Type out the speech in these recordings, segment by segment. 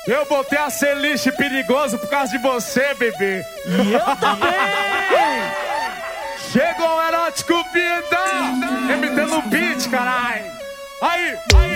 Eu botei a Celiche perigoso por causa de você, bebê. E eu também. Chegou o erótico vida, imitando o beat, caralho. Aí.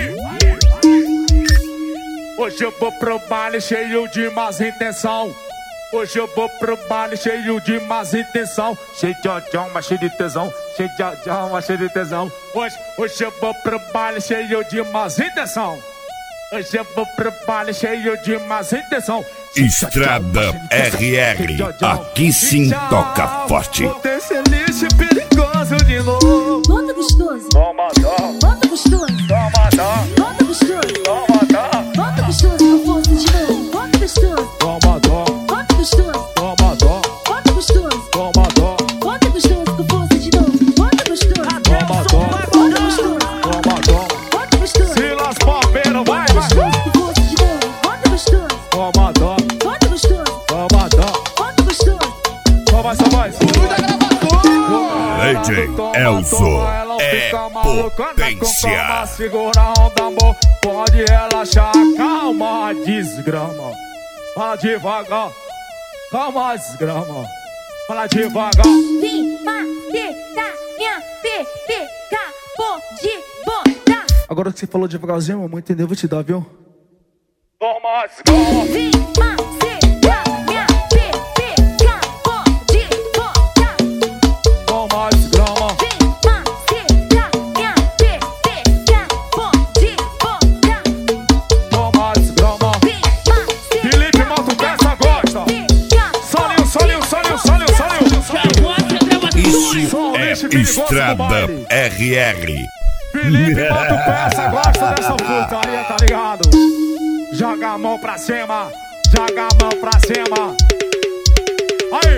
Hoje eu vou pro baile cheio de más intenção. Hoje eu vou pro baile cheio de más intenção. Cheio de odião, mas cheio de tesão. Cheio de odião, mas cheio de tesão. Hoje eu vou pro baile cheio de más intenção. Hoje eu vou pro baile cheio de más intenção. Estrada RR, aqui sim toca forte. Vou ter Celiche perigoso de novo. Bota gostoso. Toma dó. Bota gostoso. Toma dó. Bota gostoso. Toma dó. Bota gostoso com força de novo. Bota gostoso. Toma dó. Bota gostoso. Toma dó. Bota gostoso. Toma dó. Bota gostoso com força de novo. Bota gostoso. Toma dó. Bota gostoso. Toma dó. Bota gostoso. Silas Palmeiro, vai. Bota gostoso com força de novo. Bota gostoso. Toma dó. Bota gostoso. Toma dó. Bota gostoso. Só vai. DJ Elzo é potência. Segura a onda, amor. Pode relaxar. Calma, desgrama. Fala devagar. Calma, desgrama. Fala devagar. Vim bater na minha pepeca. Pode botar. Agora que você falou devagarzinho, mamãe, entendeu? Vou te dar, viu? Toma, desgrama. Vim bater na minha pepeca. Pode botar. Toma, desgrama. Vem bater na minha pepeca. Pode botar. Toma, desgrama. Vem bater. Felipe Moto Peça gosta. Solinho. Isso é Estrada RR. Felipe Moto Peça gosta dessa putaria, tá ligado? Joga a mão pra cima. Joga a mão pra cima. Aí.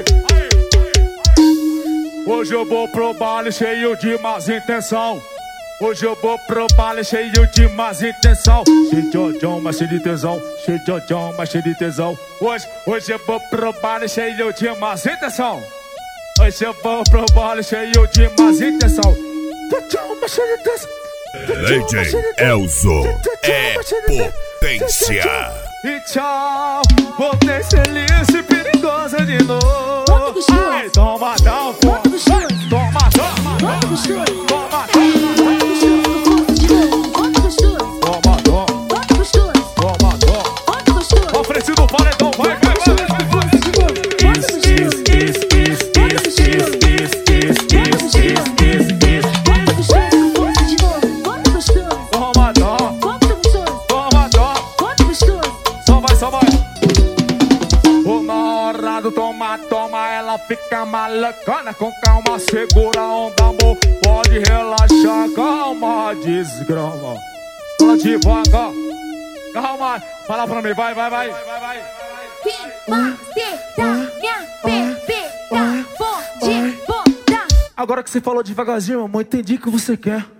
Hoje eu vou pro baile cheio de más intenção. Hoje eu vou pro baile cheio de más intenção. Cheio de odião, mas cheio de tesão. Cheio de odião, mas cheio de tesão. Hoje eu vou pro baile cheio de más intenção. Hoje eu vou pro baile cheio de más intenção. Odião, mas cheio de tesão. DJ Elzo é potência. E tchau, vou ter Celiche perigosa de novo. Bota gostoso. Ai, toma, dá, pô. Bota gostoso. Toma, Bota gostoso. toma, Bota gostoso com força de novo. Bota gostoso. toma, toma. Bota gostoso. Toma, toma. Bota gostoso. Oferecido o paredão, vai. Bota gostoso com força de novo. Bota gostoso. Bota gostoso. Bota gostoso com força de novo. Bota gostoso. Toma, toma. Bota gostoso. Toma, toma. Bota gostoso. Só vai. O na hora do toma, ela fica malucona. Com calma, segura a onda, amor. Pode relaxar, calma, desgrama. Fala devagar. Calma, fala pra mim, vai. Vem bater na minha pepeca. Pode botar. Agora que você falou devagarzinho, mamãe, entendi o que você quer.